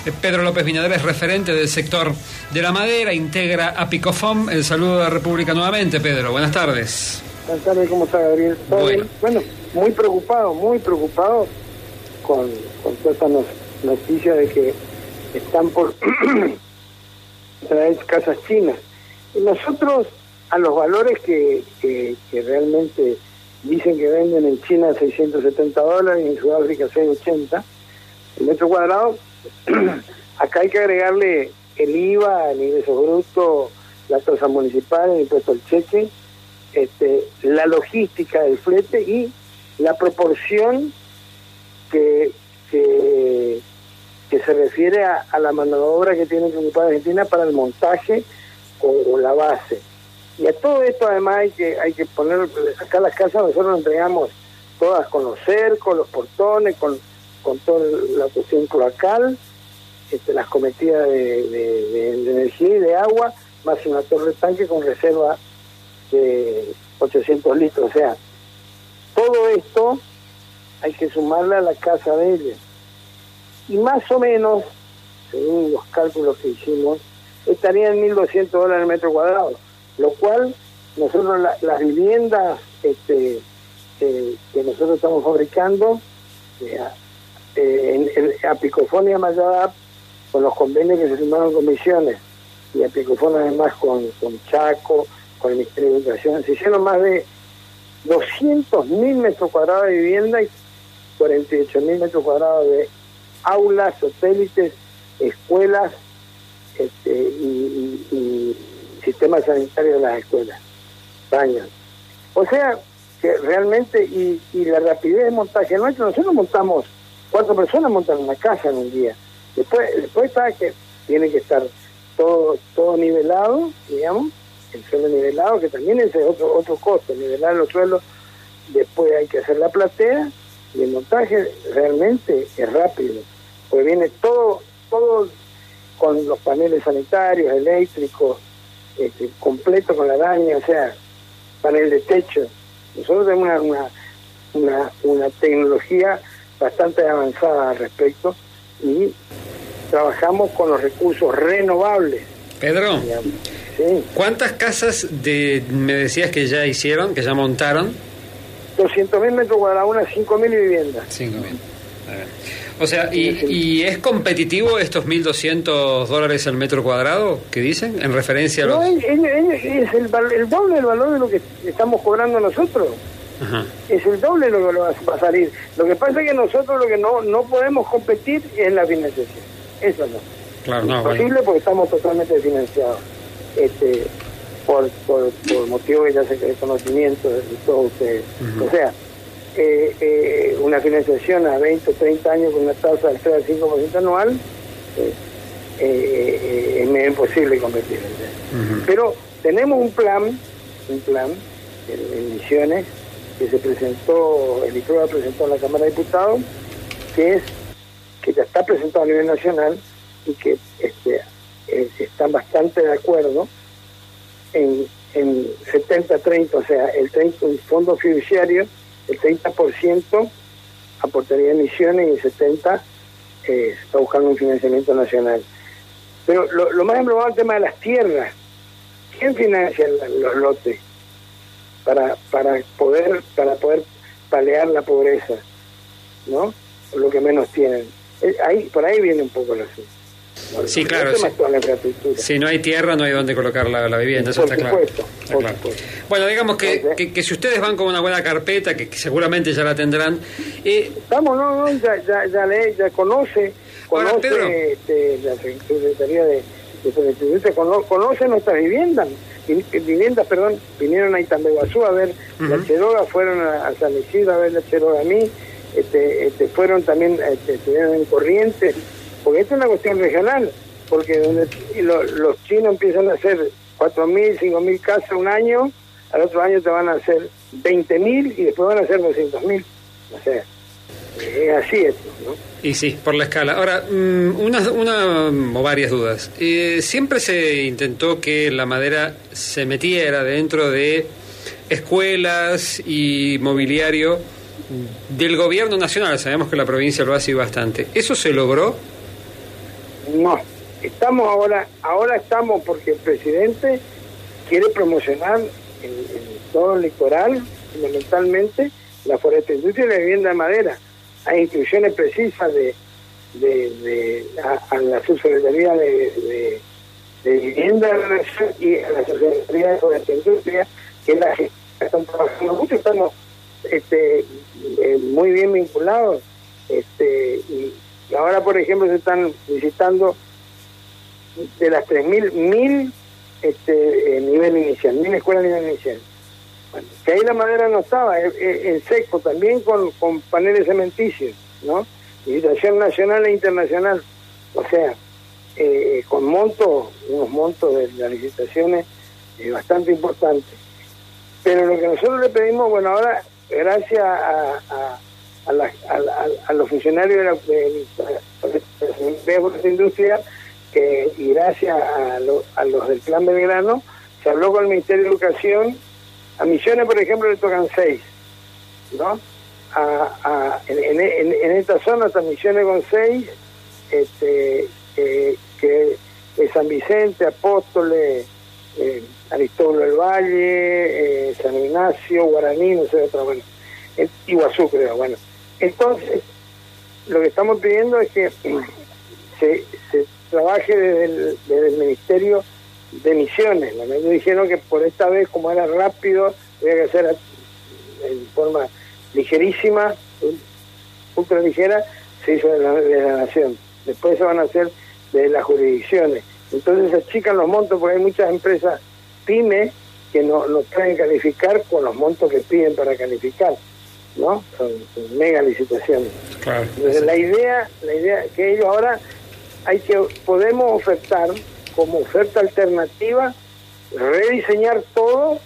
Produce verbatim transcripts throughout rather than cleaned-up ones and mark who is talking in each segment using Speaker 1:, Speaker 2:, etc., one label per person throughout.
Speaker 1: Pedro López Viñadera es referente del sector de la madera, integra Apicofom. El saludo de República nuevamente, Pedro. Buenas tardes.
Speaker 2: Buenas tardes, ¿cómo está, Gabriel?
Speaker 1: Bueno.
Speaker 2: bueno, muy preocupado, muy preocupado con, con toda esta no, noticia de que están por traer casas chinas. Y nosotros, a los valores que, que, que realmente dicen que venden en China seiscientos setenta dólares y en Sudáfrica seiscientos ochenta el metro cuadrado, acá hay que agregarle el I V A, el ingreso bruto, la tasa municipal, el impuesto al cheque, este, la logística del flete y la proporción que, que, que se refiere a, a la mano de obra que tiene que ocupar Argentina para el montaje o, o la base. Y a todo esto además hay que hay que poner, acá las casas nosotros nos entregamos todas con los cercos, los portones, con, con toda la cuestión cloacal, este, las cometidas de, de, de, de energía y de agua, más una torre tanque con reserva de ochocientos litros. O sea, todo esto hay que sumarle a la casa de ella. Y más o menos, según los cálculos que hicimos, estaría en mil doscientos dólares el metro cuadrado, lo cual nosotros la, las viviendas este, eh, que nosotros estamos fabricando eh, eh, en, en Apicofom y Amayadap, con los convenios que se firmaron con Misiones y Apicofom además con, con Chaco, con el Ministerio de Educación, se hicieron más de doscientos mil metros cuadrados de vivienda y cuarenta y ocho mil metros cuadrados de aulas, satélites, escuelas este, y, y, y sistema sanitario de las escuelas, baños. O sea, que realmente, y, y la rapidez de montaje nuestro, nosotros montamos, cuatro personas montan una casa en un día. Después después está que tiene que estar todo todo nivelado, digamos, el suelo nivelado, que también es otro otro costo, nivelar los suelos. Después hay que hacer la platea, y el montaje realmente es rápido, porque viene todo, todo con los paneles sanitarios, eléctricos, Este, completo con la araña, o sea, panel de techo. Nosotros tenemos una, una, una, una tecnología bastante avanzada al respecto y trabajamos con los recursos renovables.
Speaker 1: Pedro,
Speaker 2: sí.
Speaker 1: ¿Cuántas casas de me decías que ya hicieron, que ya montaron?
Speaker 2: doscientos mil metros cuadrados, unas cinco mil viviendas.
Speaker 1: cinco mil. O sea, ¿y, ¿y es competitivo estos mil doscientos dólares el metro cuadrado que dicen en referencia a los...?
Speaker 2: No, es, es, es el, el doble del valor de lo que estamos cobrando nosotros.
Speaker 1: Ajá. Es
Speaker 2: el doble de lo que va a salir. Lo que pasa es que nosotros lo que no no podemos competir es la financiación. Eso no.
Speaker 1: Claro, no,
Speaker 2: es imposible,
Speaker 1: bueno.
Speaker 2: Porque estamos totalmente financiados. Este, por, por, por motivo que ya se de conocimiento de todos ustedes. Uh-huh. O sea, Eh, eh, una financiación a veinte o treinta años con una tasa del tres al cinco por ciento anual, eh, eh, es medio imposible competir. Uh-huh. Pero tenemos un plan, un plan en, en Misiones, que se presentó, el I P R O A presentó en la Cámara de Diputados, que es que ya está presentado a nivel nacional y que este, eh, están bastante de acuerdo en, en setenta treinta, o sea, el treinta, un fondo fiduciario, el treinta por ciento aportaría emisiones y el setenta por ciento eh, se está buscando un financiamiento nacional. Pero lo, lo más emblemático es el tema de las tierras. ¿Quién financia los lotes para para poder para poder paliar la pobreza, ¿no? Lo que menos tienen. Ahí por ahí viene un poco el asunto.
Speaker 1: Sí, claro. Sí. Si no hay tierra, no hay dónde colocar la, la vivienda, eso
Speaker 2: por
Speaker 1: está
Speaker 2: supuesto,
Speaker 1: claro. Está
Speaker 2: por
Speaker 1: claro.
Speaker 2: Supuesto.
Speaker 1: Bueno, digamos que, que, que si ustedes van con una buena carpeta, que, que seguramente ya la tendrán. Eh...
Speaker 2: Estamos, no, no, ya, ya, ya, le, ya conoce, conoce
Speaker 1: Ahora, Pedro,
Speaker 2: este, la Secretaría de, de, de conoce, conoce nuestras viviendas, viviendas, perdón, vinieron a Itambeguazú a ver uh-huh. la Cheroga, fueron a, a San Isidro a ver la Cheroga a mí, este, este, fueron también, este, estuvieron en Corrientes. Porque esta es una cuestión regional, porque donde lo, los chinos empiezan a hacer cuatro mil, cinco mil casas un año, al otro año te van a hacer veinte mil y después van a hacer doscientos mil. O sea, es así esto, ¿no?
Speaker 1: Y sí, por la escala. Ahora, una, una o varias dudas. Eh, siempre se intentó que la madera se metiera dentro de escuelas y mobiliario del gobierno nacional. Sabemos que la provincia lo hace bastante. ¿Eso se logró?
Speaker 2: No, estamos ahora, ahora estamos porque el presidente quiere promocionar en, en todo el litoral, fundamentalmente, la forestalindustria y la vivienda de madera. Hay instrucciones precisas de, de, de a, a la subsecretaría de, de, de vivienda de la nación y a la subsecretaría de forestalindustria, que es la que están trabajando mucho, estamos este, eh, muy bien vinculados, este, y, y ahora por ejemplo se están visitando de las tres mil, mil este, eh, nivel inicial, mil escuelas nivel inicial. Bueno, que ahí la madera no estaba, en, en seco, también con, con paneles cementicios, ¿no? Licitación nacional e internacional, o sea, eh, con montos, unos montos de las licitaciones eh, bastante importantes. Pero lo que nosotros le pedimos, bueno, ahora, gracias a, a, a, la, a, a, a los funcionarios de la, de, de la industria, que, y gracias a, lo, a los del Plan Belgrano, se habló con el Ministerio de Educación. A Misiones, por ejemplo, le tocan seis, ¿no? A, a, en, en, en esta zona hasta Misiones con seis, este, eh, que es San Vicente, Apóstoles, eh, Aristóbulo del Valle, eh, San Ignacio, Guaraní, no sé, otra, bueno, eh, Iguazú, creo, bueno. Entonces, lo que estamos pidiendo es que se, se trabaje desde el, desde el Ministerio de Misiones. ¿No? Me dijeron que por esta vez, como era rápido, había que hacer en forma ligerísima, ultra ligera, se hizo de la, de la Nación. Después se van a hacer de las jurisdicciones. Entonces se achican los montos porque hay muchas empresas pyme que no, no pueden calificar con los montos que piden para calificar, ¿no? Son, son mega licitaciones.
Speaker 1: Claro.
Speaker 2: Entonces la idea, la idea que ellos ahora hay que podemos ofertar como oferta alternativa, rediseñar todo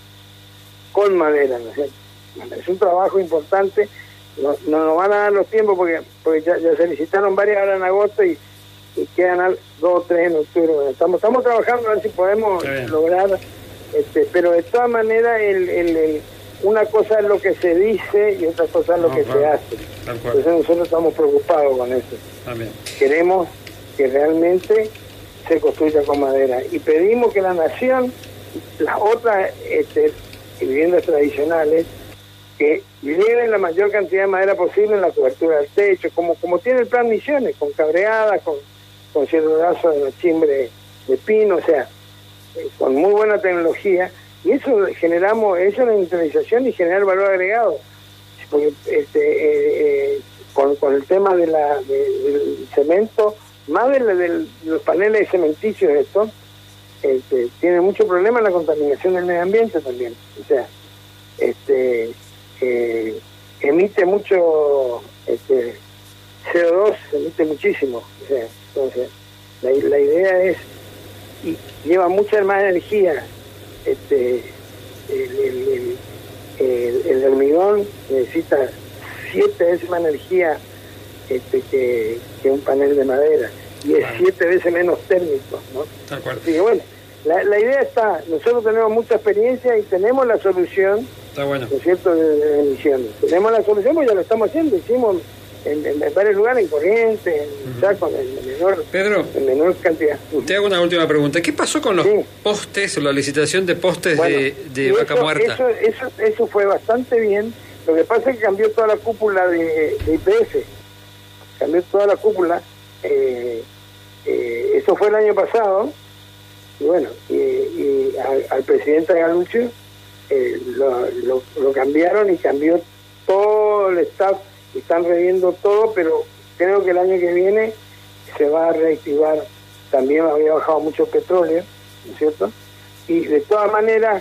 Speaker 2: con madera, ¿no es cierto? Es un trabajo importante, no, no nos van a dar los tiempos porque porque ya, ya se licitaron varias ahora en agosto y, y quedan al, dos o tres en octubre. Bueno, estamos estamos trabajando a ver si podemos lograr, este, pero de todas maneras el, el, el, una cosa es lo que se dice y otra cosa es lo no, que claro. se hace. Entonces nosotros estamos preocupados con eso. También. Queremos que realmente se construya con madera y pedimos que la nación, las otras este, viviendas tradicionales, que lleven la mayor cantidad de madera posible en la cobertura del techo, como como tiene el plan Misiones, con cabreadas, con, con cierrorazo de machimbre de pino, o sea, eh, con muy buena tecnología, y eso generamos, eso es la industrialización y generar valor agregado, porque este eh, eh, con, con el tema de la de, del cemento, más de, de, de los paneles cementicios estos, este, tiene mucho problema en la contaminación del medio ambiente también, o sea, este eh, emite mucho este, C O dos, emite muchísimo, o sea, entonces la, la idea es, y lleva mucha más energía, este el, el, el, el, el hormigón necesita siete veces más energía este que, que un panel de madera y es claro. siete veces menos térmico, ¿no? Tal cual. Así que bueno, la, la idea está, nosotros tenemos mucha experiencia y tenemos la solución. Está bueno. ¿No es cierto? De, de emisiones. Tenemos la solución, pues ya lo estamos haciendo, hicimos en, en, en varios lugares, en Corrientes, en uh-huh. Chaco, en, en menor,
Speaker 1: Pedro,
Speaker 2: en menor cantidad.
Speaker 1: Te hago una última pregunta. ¿Qué pasó con los sí. postes, o la licitación de postes bueno, de, de Vaca
Speaker 2: eso,
Speaker 1: Muerta?
Speaker 2: Eso, eso, eso fue bastante bien. Lo que pasa es que cambió toda la cúpula de, de I P F. Cambió toda la cúpula. Eh, eh, eso fue el año pasado. Y bueno, y, y al, al presidente Galuccio eh, lo, lo, lo cambiaron y cambió todo el staff. Están reviendo todo, pero creo que el año que viene se va a reactivar. También había bajado mucho el petróleo, ¿no es cierto? Y de todas maneras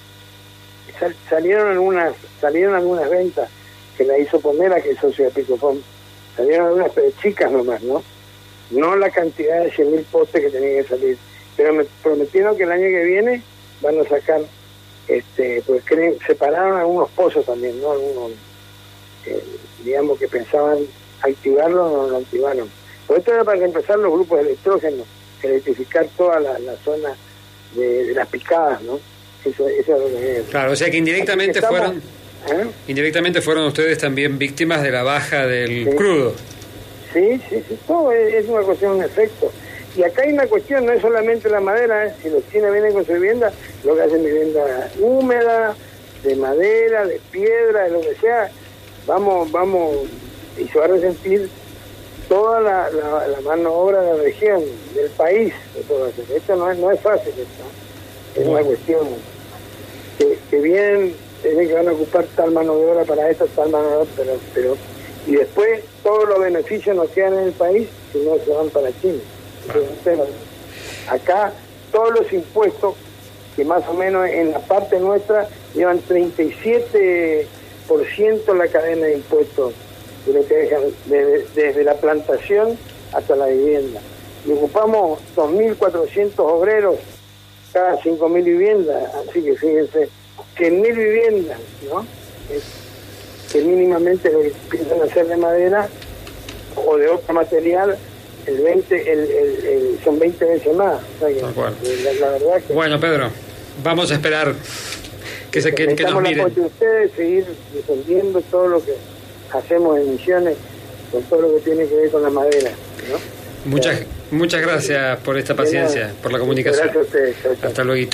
Speaker 2: sal, salieron algunas salieron algunas ventas que la hizo Pomera, que es socio de Picofón. Salieron algunas, pero chicas nomás, ¿no? No la cantidad de cien mil postes que tenían que salir. Pero me prometieron que el año que viene van a sacar, este pues creen, separaron algunos pozos también, ¿no? Algunos, eh, digamos que pensaban activarlo, no lo activaron. Por esto era para empezar los grupos de electrógeno, electrificar toda la, la zona de, de las picadas, ¿no? Eso, eso es lo que es.
Speaker 1: Claro, o sea que indirectamente que estamos, fueron ¿eh? indirectamente fueron ustedes también víctimas de la baja del sí. crudo.
Speaker 2: Sí, sí, sí, todo es, es una cuestión, un efecto. Y acá hay una cuestión, no es solamente la madera, ¿eh? Si los chinos vienen con su vivienda, lo que hacen es vivienda húmeda, de madera, de piedra, de lo que sea, vamos, vamos, y se va a resentir toda la, la, la mano obra de la región, del país. Esto no es, no es fácil, esto. Es una cuestión que, que bien tienen que van a ocupar tal mano de obra para esto, tal mano de obra, pero, pero y después todos los beneficios nos quedan en el país si no se van para China. Entonces, acá todos los impuestos, que más o menos en la parte nuestra llevan treinta y siete por ciento la cadena de impuestos, de lo que dejan, desde, desde la plantación hasta la vivienda. Y ocupamos dos mil cuatrocientos obreros cada cinco mil viviendas, así que fíjense, cien mil viviendas, ¿no? Es, que mínimamente lo que piensan hacer de madera o de otro material, el veinte, el, el, el, son veinte veces más. O sea que, la, la verdad que,
Speaker 1: bueno, Pedro, vamos a esperar que, se, que, que nos miren.
Speaker 2: Necesitamos el apoyo de ustedes, seguir defendiendo todo lo que hacemos en Misiones, con todo lo que tiene que ver con la madera, ¿no?
Speaker 1: Muchas, muchas gracias por esta paciencia, por la comunicación.
Speaker 2: Gracias a ustedes. Chau, chau.
Speaker 1: Hasta luego.